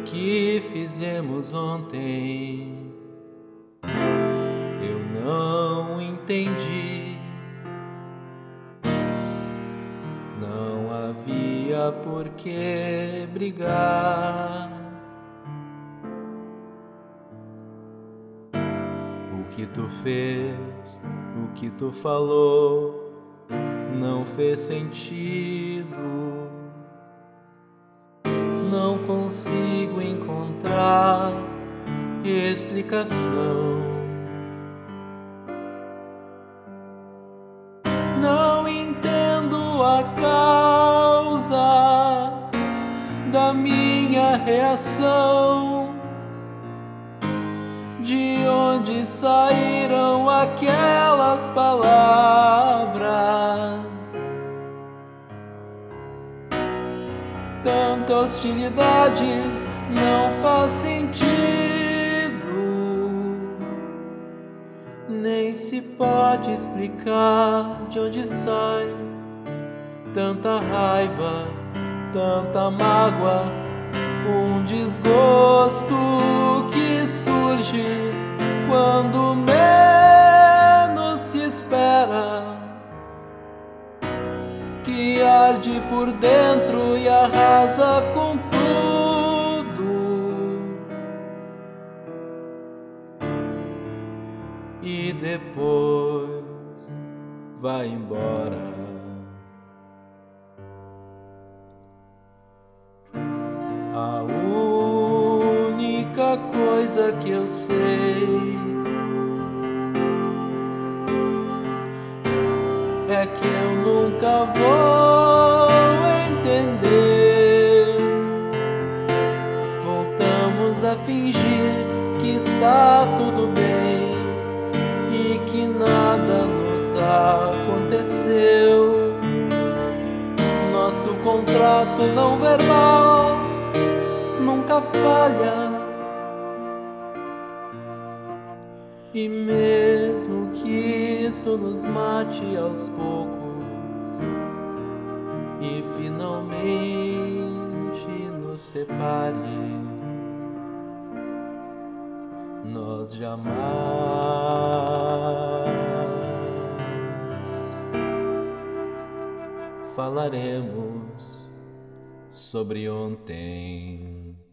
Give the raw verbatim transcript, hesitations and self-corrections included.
que fizemos ontem eu não entendi. Não havia por que brigar. O que tu fez, o que tu falou, não fez sentido. Não consigo encontrar explicação. Não entendo a causa da minha reação. De onde saíram aquelas palavras? Tanta hostilidade não faz sentido. Nem se pode explicar de onde sai tanta raiva, tanta mágoa, um desgosto que surge quando menos se espera, que arde por dentro e arrasa com tudo, e depois vai embora. A única coisa que eu sei é que eu nunca vou entender. Voltamos a fingir que está tudo bem e que nada nos aconteceu. Nosso contrato não verbal nunca falha. E mesmo que isso nos mate aos poucos e finalmente nos separe, nós jamais falaremos sobre ontem.